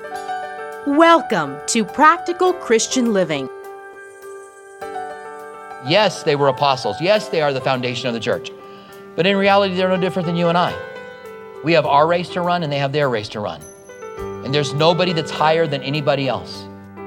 Welcome to Practical Christian Living. Yes, they were apostles. Yes, they are the foundation of the church. But in reality, they're no different than you and I. We have our race to run and they have their race to run. And there's nobody that's higher than anybody else.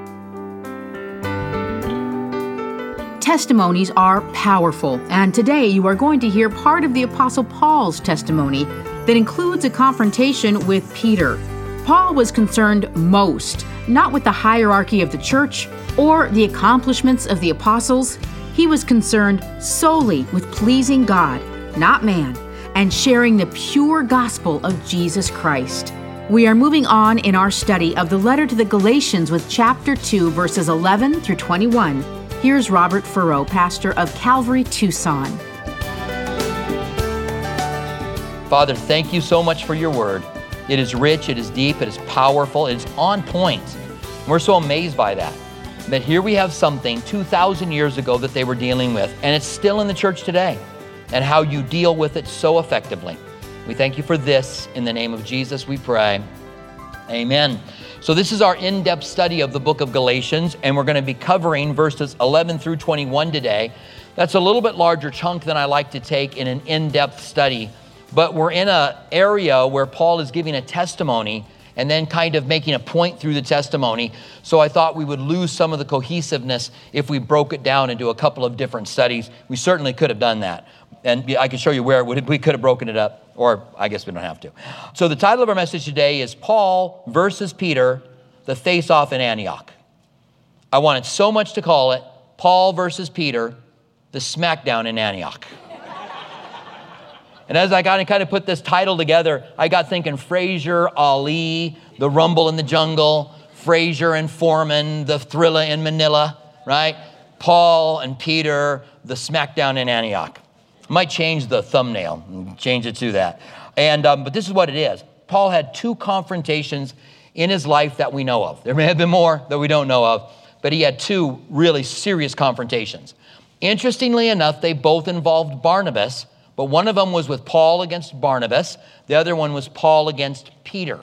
Testimonies are powerful, and today you are going to hear part of the Apostle Paul's testimony that includes a confrontation with Peter. Paul was concerned most, not with the hierarchy of the church or the accomplishments of the apostles. He was concerned solely with pleasing God, not man, and sharing the pure gospel of Jesus Christ. We are moving on in our study of the letter to the Galatians with chapter 2, verses 11 through 21. Here's Robert Furrow, pastor of Calvary, Tucson. Father, thank you so much for your word. It is rich, it is deep, it is powerful, it is on point. We're so amazed by that. That here we have something 2,000 years ago that they were dealing with, and it's still in the church today, and how you deal with it so effectively. We thank you for this. In the name of Jesus, we pray. Amen. So this is our in-depth study of the book of Galatians, and we're going to be covering verses 11 through 21 today. That's a little bit larger chunk than I like to take in an in-depth study, but we're in an area where Paul is giving a testimony and then kind of making a point through the testimony. So I thought we would lose some of the cohesiveness if we broke it down into a couple of different studies. We certainly could have done that. And I can show you where we could have broken it up, or I guess we don't have to. So the title of our message today is Paul versus Peter, the face-off in Antioch. I wanted so much to call it Paul versus Peter, the smackdown in Antioch. And as I got to kind of put this title together, I got thinking Frazier, Ali, the Rumble in the Jungle, Frazier and Foreman, the Thriller in Manila, right? Paul and Peter, the smackdown in Antioch. I might change the thumbnail and change it to that. And but this is what it is. Paul had two confrontations in his life that we know of. There may have been more that we don't know of, but he had two really serious confrontations. Interestingly enough, they both involved Barnabas, but one of them was with Paul against Barnabas. The other one was Paul against Peter.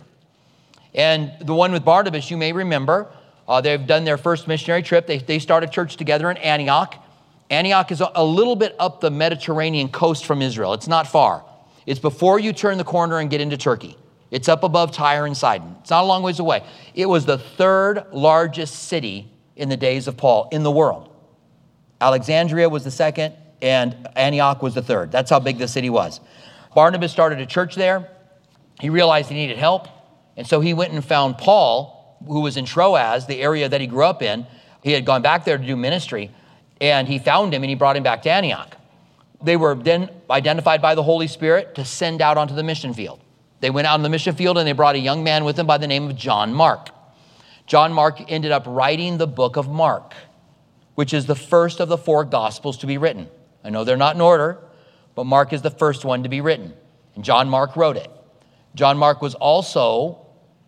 And the one with Barnabas, you may remember, they've done their first missionary trip. They started church together in Antioch. Antioch is a little bit up the Mediterranean coast from Israel. It's not far. It's before you turn the corner and get into Turkey. It's up above Tyre and Sidon. It's not a long ways away. It was the third largest city in the days of Paul in the world. Alexandria was the second, and Antioch was the third. That's how big the city was. Barnabas started a church there. He realized he needed help, and so he went and found Paul, who was in Troas, the area that he grew up in. He had gone back there to do ministry, and he found him and he brought him back to Antioch. They were then identified by the Holy Spirit to send out onto the mission field. They went out on the mission field and they brought a young man with them by the name of John Mark. John Mark ended up writing the book of Mark, which is the first of the four Gospels to be written. I know they're not in order, but Mark is the first one to be written. And John Mark wrote it. John Mark was also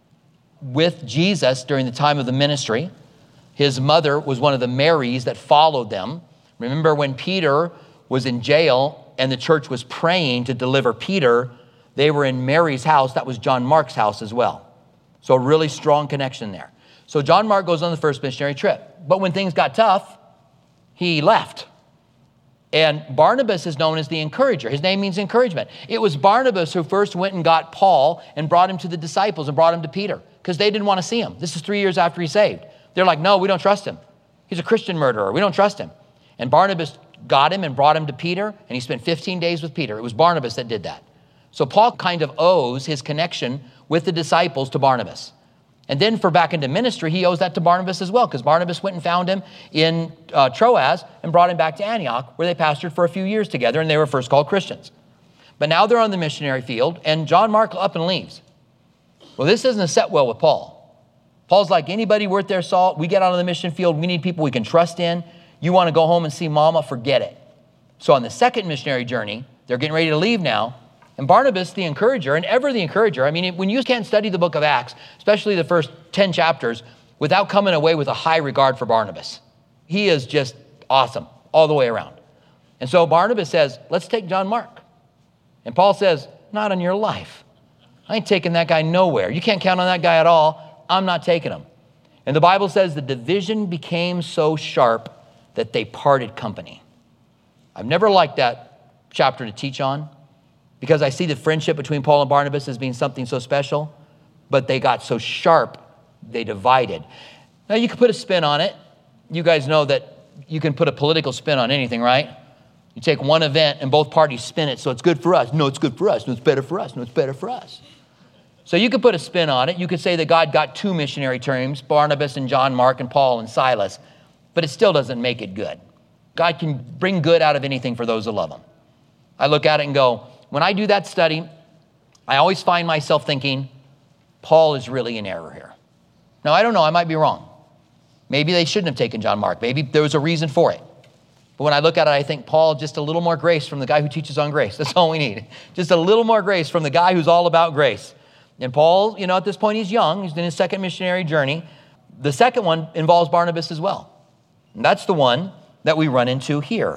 with Jesus during the time of the ministry. His mother was one of the Marys that followed them. Remember when Peter was in jail and the church was praying to deliver Peter, they were in Mary's house. That was John Mark's house as well. So a really strong connection there. So John Mark goes on the first missionary trip. But when things got tough, he left. And Barnabas is known as the encourager. His name means encouragement. It was Barnabas who first went and got Paul and brought him to the disciples and brought him to Peter because they didn't want to see him. This is 3 years after he saved. They're like, no, we don't trust him. He's a Christian murderer. We don't trust him. And Barnabas got him and brought him to Peter, and he spent 15 days with Peter. It was Barnabas that did that. So Paul kind of owes his connection with the disciples to Barnabas. And then for back into ministry, he owes that to Barnabas as well, because Barnabas went and found him in Troas and brought him back to Antioch, where they pastored for a few years together, and they were first called Christians. But now they're on the missionary field, and John Mark up and leaves. Well, this doesn't set well with Paul. Paul's like, anybody worth their salt, we get out on the mission field, we need people we can trust in. You want to go home and see mama, forget it. So on the second missionary journey, they're getting ready to leave now, and Barnabas, the encourager, and ever the encourager, I mean, when you can't study the book of Acts, especially the first 10 chapters, without coming away with a high regard for Barnabas. He is just awesome all the way around. And so Barnabas says, let's take John Mark. And Paul says, not on your life. I ain't taking that guy nowhere. You can't count on that guy at all. I'm not taking them. And the Bible says the division became so sharp that they parted company. I've never liked that chapter to teach on because I see the friendship between Paul and Barnabas as being something so special, but they got so sharp, they divided. Now you can put a spin on it. You guys know that you can put a political spin on anything, right? You take one event and both parties spin it, so it's good for us. No, it's good for us. No, it's better for us. No, it's better for us. So you could put a spin on it. You could say that God got two missionary teams, Barnabas and John Mark and Paul and Silas, but it still doesn't make it good. God can bring good out of anything for those who love him. I look at it and go, when I do that study, I always find myself thinking, Paul is really in error here. Now, I don't know. I might be wrong. Maybe they shouldn't have taken John Mark. Maybe there was a reason for it. But when I look at it, I think, Paul, just a little more grace from the guy who teaches on grace. That's all we need. Just a little more grace from the guy who's all about grace. And Paul, at this point, he's young. He's in his second missionary journey. The second one involves Barnabas as well. And that's the one that we run into here.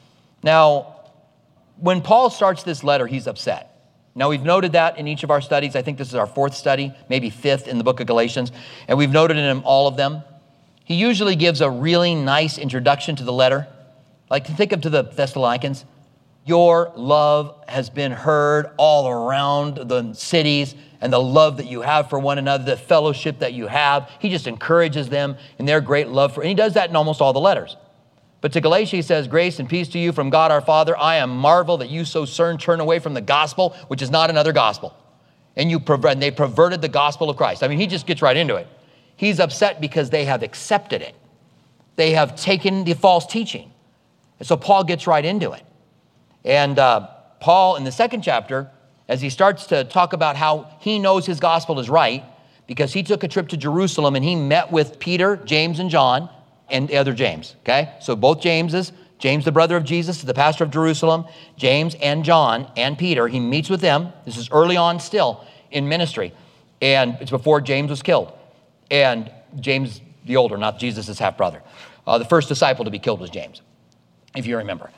Now, when Paul starts this letter, he's upset. Now, we've noted that in each of our studies. I think this is our fourth study, maybe fifth in the book of Galatians. And we've noted in all of them. He usually gives a really nice introduction to the letter. Like, think of to the Thessalonians. Your love has been heard all around the cities, and the love that you have for one another, the fellowship that you have. He just encourages them in their great love for, and he does that in almost all the letters. But to Galatia, he says, grace and peace to you from God our Father. I am marvel that you so soon turn away from the gospel, which is not another gospel. And they perverted the gospel of Christ. I mean, he just gets right into it. He's upset because they have accepted it. They have taken the false teaching. And so Paul gets right into it. And Paul, in the second chapter, as he starts to talk about how he knows his gospel is right, because he took a trip to Jerusalem and he met with Peter, James, and John, and the other James, okay? So both Jameses, James, the brother of Jesus, the pastor of Jerusalem, James and John and Peter, he meets with them. This is early on still in ministry. And it's before James was killed. And James, the older, not Jesus' half-brother. The first disciple to be killed was James, if you remember.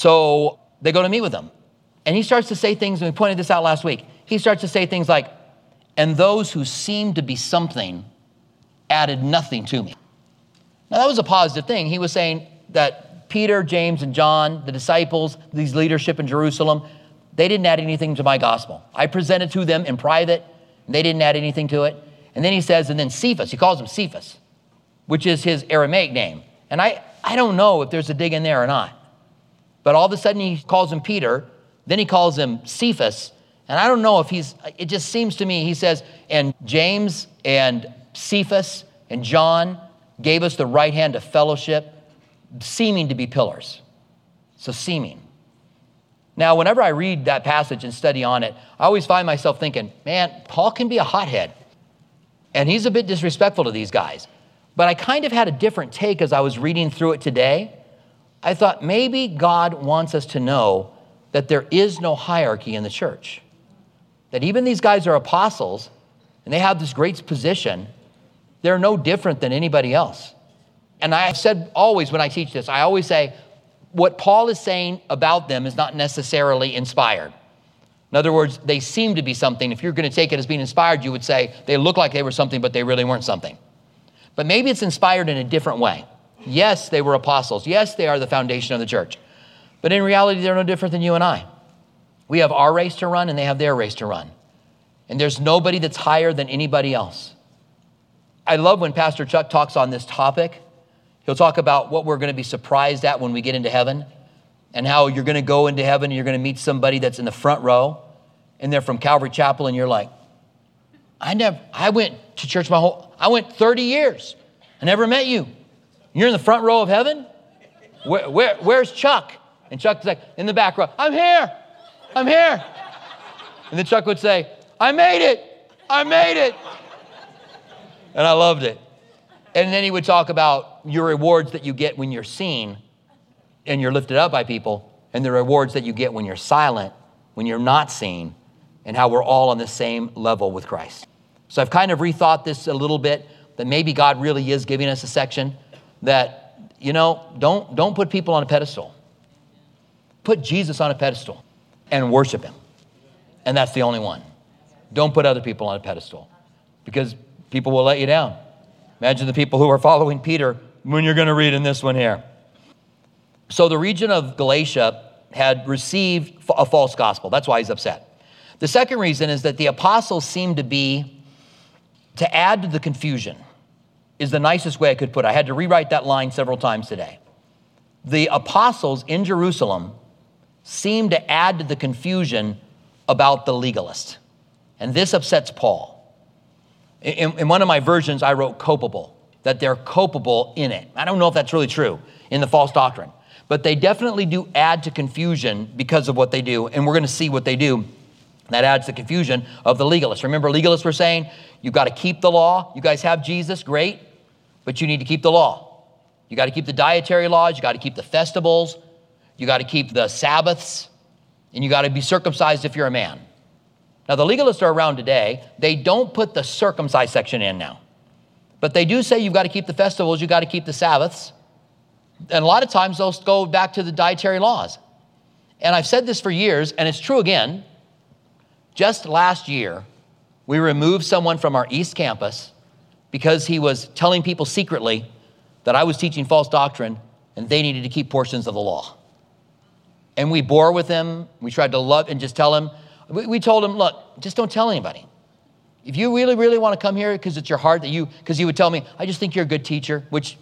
So they go to meet with him. And he starts to say things, and we pointed this out last week. He starts to say things like, and those who seemed to be something added nothing to me. Now, that was a positive thing. He was saying that Peter, James, and John, the disciples, these leadership in Jerusalem, they didn't add anything to my gospel. I presented to them in private, and they didn't add anything to it. And then he says, and then Cephas, he calls him Cephas, which is his Aramaic name. And I don't know if there's a dig in there or not. But all of a sudden he calls him Peter, then he calls him Cephas, and I don't know if it just seems to me, he says, and James and Cephas and John gave us the right hand of fellowship, seeming to be pillars. So seeming. Now, whenever I read that passage and study on it, I always find myself thinking, man, Paul can be a hothead. And he's a bit disrespectful to these guys. But I kind of had a different take as I was reading through it today. I thought maybe God wants us to know that there is no hierarchy in the church. That even these guys are apostles, and they have this great position. They're no different than anybody else. And I've said always when I teach this, I always say, what Paul is saying about them is not necessarily inspired. In other words, they seem to be something. If you're going to take it as being inspired, you would say they look like they were something, but they really weren't something. But maybe it's inspired in a different way. Yes, they were apostles. Yes, they are the foundation of the church. But in reality, they're no different than you and I. We have our race to run, and they have their race to run. And there's nobody that's higher than anybody else. I love when Pastor Chuck talks on this topic. He'll talk about what we're going to be surprised at when we get into heaven, and how you're going to go into heaven and you're going to meet somebody that's in the front row, and they're from Calvary Chapel, and you're like, I went to church I went 30 years. I never met you. You're in the front row of heaven? Where's Chuck? And Chuck's like, in the back row, I'm here. And then Chuck would say, I made it. And I loved it. And then he would talk about your rewards that you get when you're seen and you're lifted up by people, and the rewards that you get when you're silent, when you're not seen, and how we're all on the same level with Christ. So I've kind of rethought this a little bit, that maybe God really is giving us a section that, don't put people on a pedestal. Put Jesus on a pedestal and worship him. And that's the only one. Don't put other people on a pedestal. Because people will let you down. Imagine the people who are following Peter when you're going to read in this one here. So the region of Galatia had received a false gospel. That's why he's upset. The second reason is that the apostles seemed to add to the confusion, is the nicest way I could put it. I had to rewrite that line several times today. The apostles in Jerusalem seemed to add to the confusion about the legalist. And this upsets Paul. In one of my versions, I wrote culpable, that they're culpable in it. I don't know if that's really true in the false doctrine, but they definitely do add to confusion because of what they do. And we're going to see what they do that adds to confusion of the legalists. Remember, legalists were saying, you've got to keep the law. You guys have Jesus, great, but you need to keep the law. You got to keep the dietary laws. You got to keep the festivals. You got to keep the Sabbaths. And you got to be circumcised if you're a man. Now, the legalists are around today. They don't put the circumcised section in now. But they do say you've got to keep the festivals, you've got to keep the Sabbaths. And a lot of times they'll go back to the dietary laws. And I've said this for years, and it's true again. Just last year, we removed someone from our East Campus because he was telling people secretly that I was teaching false doctrine and they needed to keep portions of the law. And we bore with him. We tried to love and just tell him. We told him, look, just don't tell anybody. If you really, really want to come here because it's your heart because you would tell me, I just think you're a good teacher,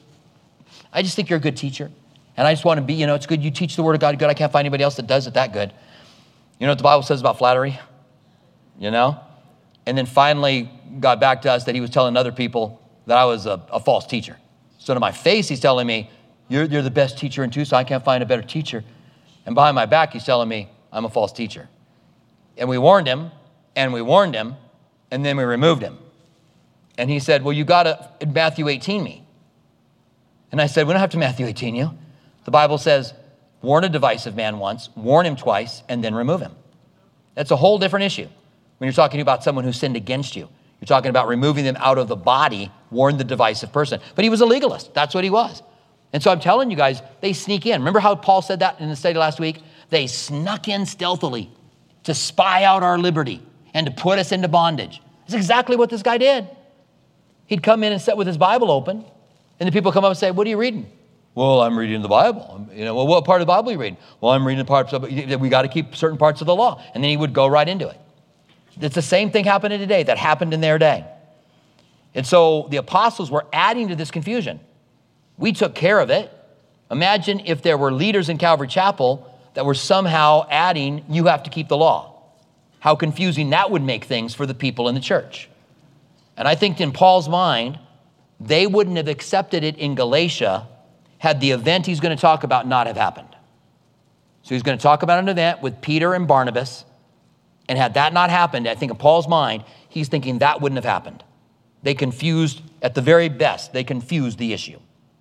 I just think you're a good teacher. And I just want to be, it's good you teach the word of God good. I can't find anybody else that does it that good. You know what the Bible says about flattery? And then finally got back to us that he was telling other people that I was a false teacher. So to my face, he's telling me, you're the best teacher in Tucson. I can't find a better teacher. And behind my back, he's telling me I'm a false teacher. And we warned him, and then we removed him. And he said, well, you got to Matthew 18 me. And I said, we don't have to Matthew 18 you. The Bible says, warn a divisive man once, warn him twice, and then remove him. That's a whole different issue. When you're talking about someone who sinned against you, you're talking about removing them out of the body, warn the divisive person. But he was a legalist. That's what he was. And so I'm telling you guys, they sneak in. Remember how Paul said that in the study last week? They snuck in stealthily to spy out our liberty and to put us into bondage. That's exactly what this guy did. He'd come in and sit with his Bible open, and the people come up and say, what are you reading? Well, I'm reading the Bible. Well, what part of the Bible are you reading? Well, I'm reading the parts of it. We got to keep certain parts of the law. And then he would go right into it. It's the same thing happening today that happened in their day. And so the apostles were adding to this confusion. We took care of it. Imagine if there were leaders in Calvary Chapel that were somehow adding, you have to keep the law. How confusing that would make things for the people in the church. And I think in Paul's mind, they wouldn't have accepted it in Galatia had the event he's going to talk about not have happened. So he's going to talk about an event with Peter and Barnabas, and had that not happened, I think in Paul's mind, he's thinking that wouldn't have happened. They confused, at the very best, they confused the issue.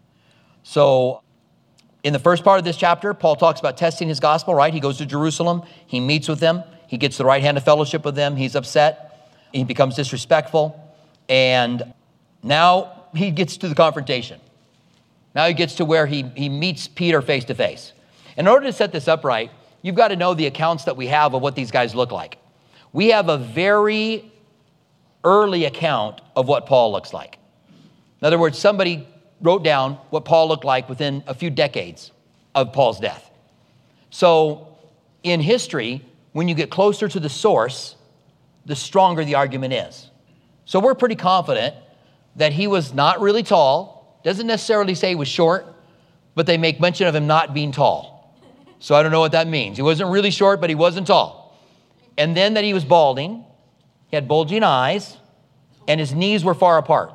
So in the first part of this chapter, Paul talks about testing his gospel, right? He goes to Jerusalem, he meets with them, he gets the right hand of fellowship with them, he's upset, he becomes disrespectful, and now he gets to the confrontation. Now he gets to where he meets Peter face to face. In order to set this up right, you've got to know the accounts that we have of what these guys look like. We have a very early account of what Paul looks like. In other words, somebody wrote down what Paul looked like within a few decades of Paul's death. So in history, when you get closer to the source, the stronger the argument is. So we're pretty confident that he was not really tall. Doesn't necessarily say he was short, but they make mention of him not being tall. So I don't know what that means. He wasn't really short, but he wasn't tall. And then that he was balding, he had bulging eyes, and his knees were far apart.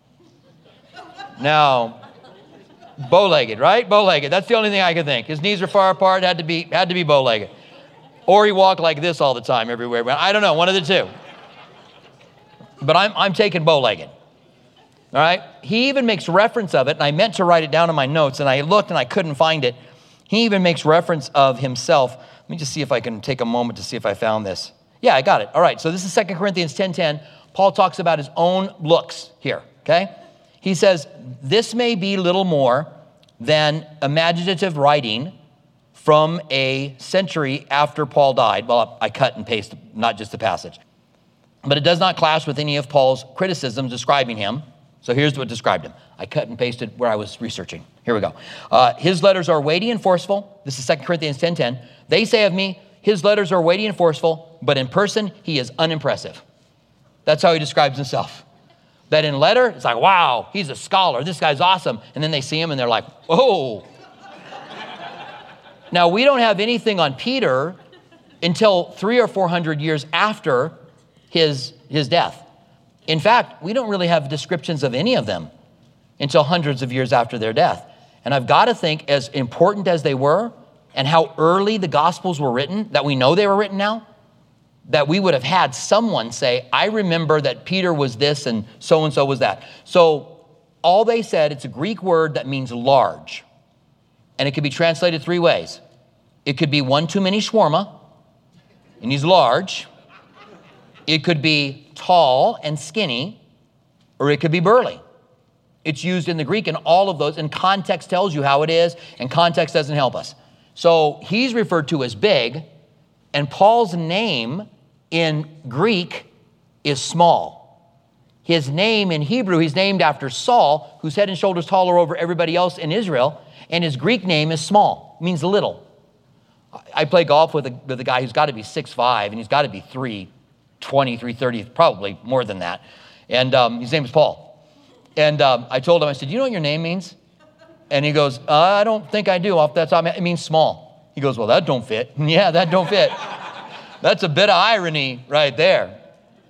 Now, bow-legged, right? Bow-legged. That's the only thing I could think. His knees were far apart, had to be bow-legged. Or he walked like this all the time everywhere. I don't know, one of the two. But I'm taking bow-legged. All right? He even makes reference of it, and I meant to write it down in my notes, and I looked and I couldn't find it. He even makes reference of himself. Let me just see if I can take a moment to see if I found this. Yeah, I got it. All right, so this is 2 Corinthians 10:10. Paul talks about his own looks here, okay? He says, this may be little more than imaginative writing from a century after Paul died. Well, I cut and paste, not just the passage. but it does not clash with any of Paul's criticisms describing him. So here's what described him. I cut and pasted where I was researching. Here we go. His letters are weighty and forceful. This is 2 Corinthians 10:10. They say of me, his letters are weighty and forceful, but in person, he is unimpressive. That's how he describes himself. That in letter, it's like, wow, he's a scholar. This guy's awesome. And then they see him and they're like, whoa. Now, we don't have anything on Peter until 300 or 400 years after his death. In fact, we don't really have descriptions of any of them until hundreds of years after their death. And I've got to think, as important as they were and how early the Gospels were written, that we know they were written now, that we would have had someone say, I remember that Peter was this and so was that. So all they said, it's a Greek word that means large. And it could be translated three ways. It could be one too many shawarma, and he's large. It could be tall and skinny, or it could be burly. It's used in the Greek, and all of those, and context tells you how it is, and context doesn't help us. So he's referred to as big, and Paul's name in Greek is small. His name in Hebrew, he's named after Saul, who's head and shoulders taller over everybody else in Israel, and his Greek name is small, means little. I play golf with a guy who's got to be 6'5", and he's got to be 320, 330, probably more than that. And his name is Paul. And I told him, I said, you know what your name means? And he goes, I don't think I do. It means small. He goes, well, that don't fit. Yeah, that don't fit. That's a bit of irony right there.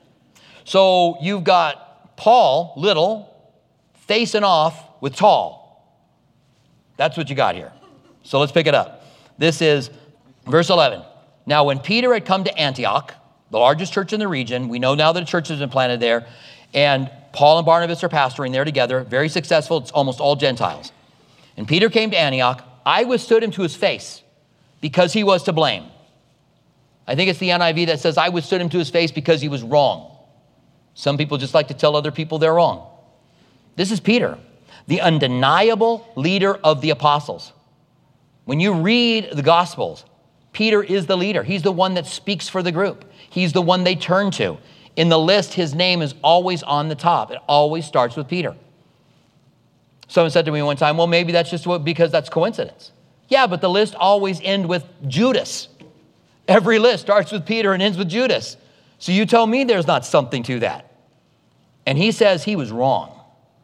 So you've got Paul, little, facing off with tall. That's what you got here. So let's pick it up. This is verse 11. Now, when Peter had come to Antioch, the largest church in the region, we know now that a church has been planted there, and Paul and Barnabas are pastoring there together, very successful. It's almost all Gentiles. And Peter came to Antioch. I withstood him to his face because he was to blame. I think it's the NIV that says, I withstood him to his face because he was wrong. Some people just like to tell other people they're wrong. This is Peter, the undeniable leader of the apostles. When you read the Gospels, Peter is the leader. He's the one that speaks for the group. He's the one they turn to. In the list, his name is always on the top. It always starts with Peter. Someone said to me one time, well, maybe that's just because that's coincidence. Yeah, but the list always ends with Judas. Every list starts with Peter and ends with Judas. So you tell me there's not something to that. And he says he was wrong.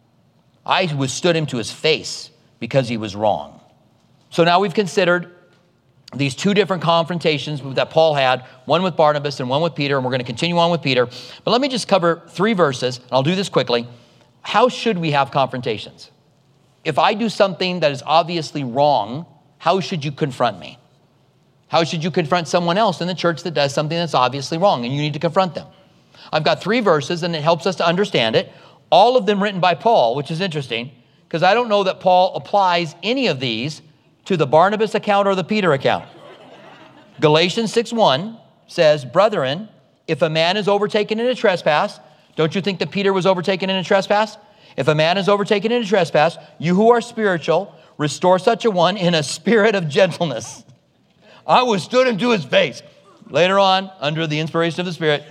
I withstood him to his face because he was wrong. So now we've considered these two different confrontations that Paul had, one with Barnabas and one with Peter, and we're going to continue on with Peter. But let me just cover 3 verses, and I'll do this quickly. How should we have confrontations? If I do something that is obviously wrong, how should you confront me? How should you confront someone else in the church that does something that's obviously wrong, and you need to confront them? I've got 3 verses, and it helps us to understand it. All of them written by Paul, which is interesting, because I don't know that Paul applies any of these to the Barnabas account or the Peter account. Galatians 6:1 says, brethren, if a man is overtaken in a trespass, don't you think that Peter was overtaken in a trespass? If a man is overtaken in a trespass, you who are spiritual, restore such a one in a spirit of gentleness. I withstood him to his face. Later on, under the inspiration of the Spirit,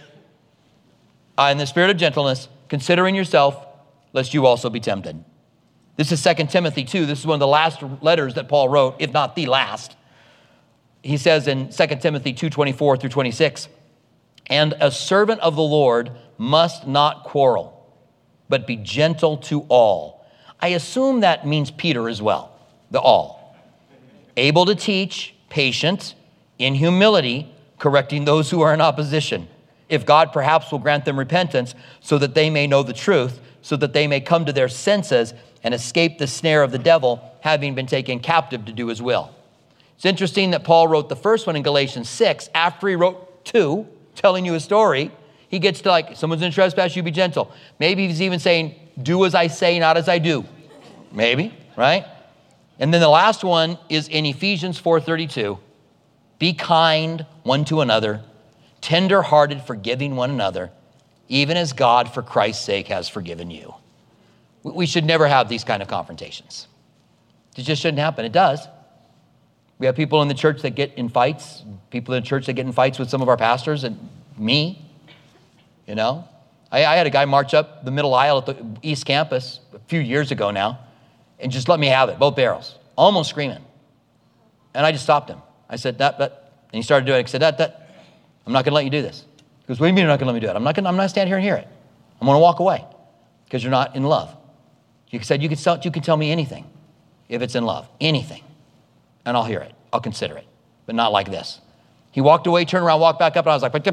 in the spirit of gentleness, considering yourself, lest you also be tempted. This is 2 Timothy 2. This is one of the last letters that Paul wrote, if not the last. He says in 2 Timothy 2:24 through 26, and a servant of the Lord must not quarrel, but be gentle to all. I assume that means Peter as well, the all. Able to teach, patient, in humility, correcting those who are in opposition. If God perhaps will grant them repentance so that they may know the truth, so that they may come to their senses and escape the snare of the devil, having been taken captive to do his will. It's interesting that Paul wrote the first one in Galatians 6. After he wrote 2, telling you a story, he gets to like, someone's in trespass, you be gentle. Maybe he's even saying, do as I say, not as I do. Maybe, right? And then the last one is in Ephesians 4:32. Be kind one to another, tender-hearted, forgiving one another, even as God, for Christ's sake, has forgiven you. We should never have these kind of confrontations. It just shouldn't happen. It does. We have people in the church that get in fights, people in the church that get in fights with some of our pastors and me. you know. I had a guy march up the middle aisle at the East Campus a few years ago now and just let me have it, both barrels, almost screaming. And I just stopped him. I said, that. And he started doing it. I said, that. I'm not going to let you do this. He goes, what do you mean you're not going to let me do it? I'm not going to stand here and hear it. I'm going to walk away because you're not in love. You said, you can tell me anything if it's in love, anything. And I'll hear it. I'll consider it, but not like this. He walked away, turned around, walked back up, and I was like,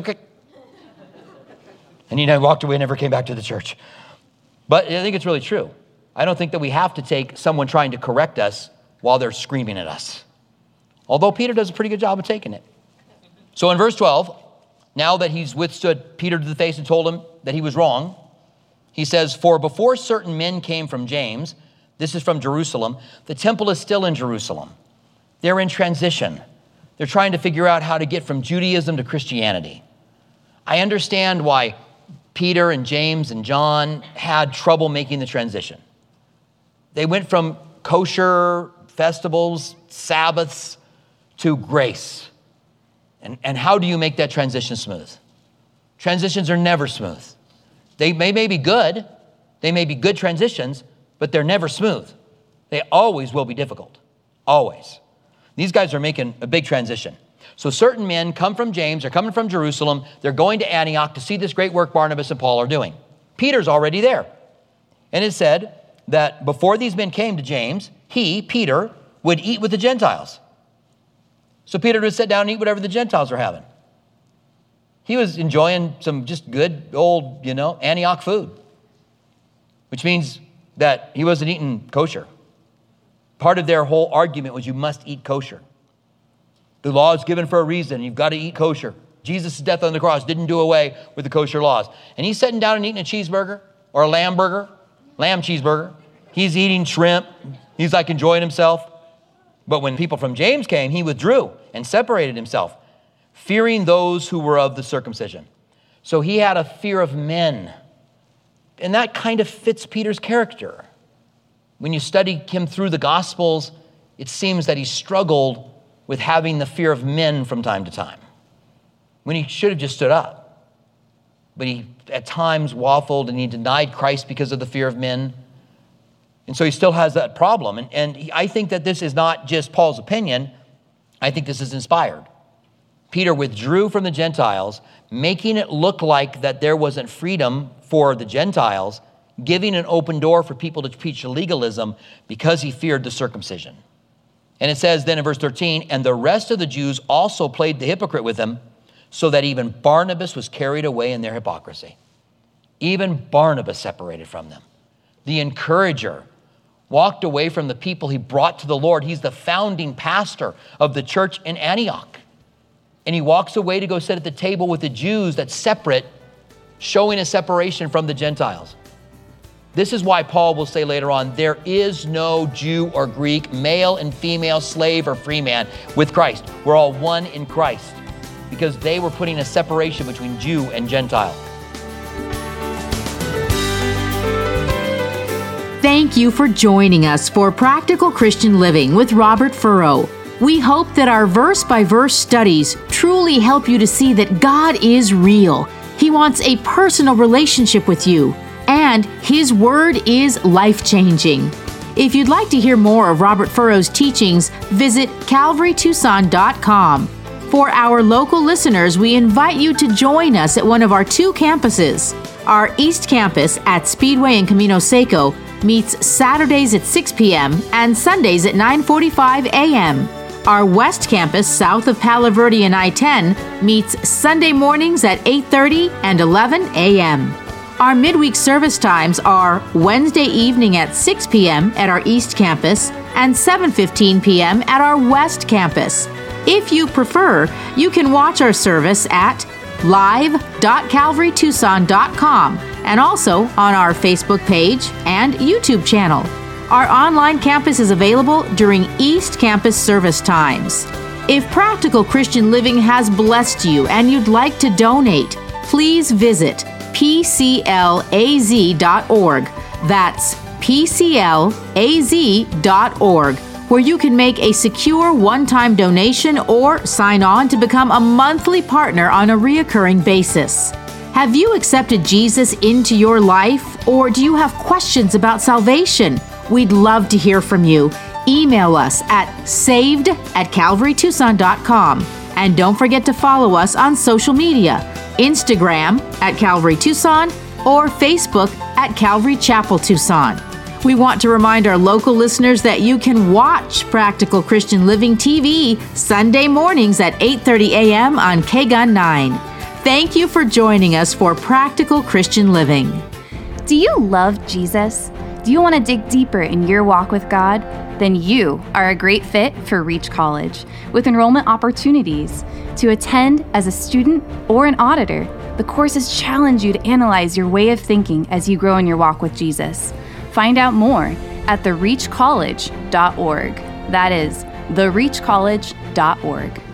and he walked away and never came back to the church. But I think it's really true. I don't think that we have to take someone trying to correct us while they're screaming at us. Although Peter does a pretty good job of taking it. So in verse 12, now that he's withstood Peter to the face and told him that he was wrong, he says, for before certain men came from James, this is from Jerusalem, the temple is still in Jerusalem. They're in transition. They're trying to figure out how to get from Judaism to Christianity. I understand why Peter and James and John had trouble making the transition. They went from kosher festivals, Sabbaths, to grace. And how do you make that transition smooth? Transitions are never smooth. They may be good. They may be good transitions, but they're never smooth. They always will be difficult. Always. These guys are making a big transition. So certain men come from James, they're coming from Jerusalem, they're going to Antioch to see this great work Barnabas and Paul are doing. Peter's already there. And it said that before these men came to James, he, Peter, would eat with the Gentiles. So Peter would sit down and eat whatever the Gentiles were having. He was enjoying some just good old, Antioch food, which means that he wasn't eating kosher. Part of their whole argument was you must eat kosher. The law is given for a reason. You've got to eat kosher. Jesus' death on the cross didn't do away with the kosher laws. And he's sitting down and eating a cheeseburger or a lamb cheeseburger. He's eating shrimp. He's like enjoying himself. But when people from James came, he withdrew and separated himself, fearing those who were of the circumcision. So he had a fear of men. And that kind of fits Peter's character. When you study him through the Gospels, it seems that he struggled with having the fear of men from time to time, when he should have just stood up. But he at times waffled and he denied Christ because of the fear of men. And so he still has that problem. And I think that this is not just Paul's opinion. I think this is inspired. Peter withdrew from the Gentiles, making it look like that there wasn't freedom for the Gentiles, giving an open door for people to preach legalism because he feared the circumcision. And it says then in verse 13, and the rest of the Jews also played the hypocrite with him, so that even Barnabas was carried away in their hypocrisy. Even Barnabas separated from them. The encourager walked away from the people he brought to the Lord. He's the founding pastor of the church in Antioch. And he walks away to go sit at the table with the Jews that's separate, showing a separation from the Gentiles. This is why Paul will say later on, there is no Jew or Greek, male and female, slave or free man with Christ. We're all one in Christ, because they were putting a separation between Jew and Gentile. Thank you for joining us for Practical Christian Living with Robert Furrow. We hope that our verse-by-verse studies truly help you to see that God is real. He wants a personal relationship with you, and His Word is life-changing. If you'd like to hear more of Robert Furrow's teachings, visit CalvaryTucson.com. For our local listeners, we invite you to join us at one of our two campuses. Our East Campus at Speedway and Camino Seco meets Saturdays at 6 p.m. and Sundays at 9:45 a.m. Our West Campus, south of Palo Verde and I-10, meets Sunday mornings at 8:30 and 11 a.m. Our midweek service times are Wednesday evening at 6 p.m. at our East Campus and 7:15 p.m. at our West Campus. If you prefer, you can watch our service at live.calvarytucson.com and also on our Facebook page and YouTube channel. Our online campus is available during East Campus service times. If Practical Christian Living has blessed you and you'd like to donate, please visit PCLAZ.org. That's PCLAZ.org, where you can make a secure one-time donation or sign on to become a monthly partner on a reoccurring basis. Have you accepted Jesus into your life, or do you have questions about salvation? We'd love to hear from you. Email us at saved@calvarytucson.com. And don't forget to follow us on social media, Instagram at Calvary Tucson or Facebook at Calvary Chapel Tucson. We want to remind our local listeners that you can watch Practical Christian Living TV Sunday mornings at 8:30 a.m. on KGUN 9. Thank you for joining us for Practical Christian Living. Do you love Jesus? Do you want to dig deeper in your walk with God? Then you are a great fit for Reach College, with enrollment opportunities. To attend as a student or an auditor, the courses challenge you to analyze your way of thinking as you grow in your walk with Jesus. Find out more at thereachcollege.org. That is, thereachcollege.org.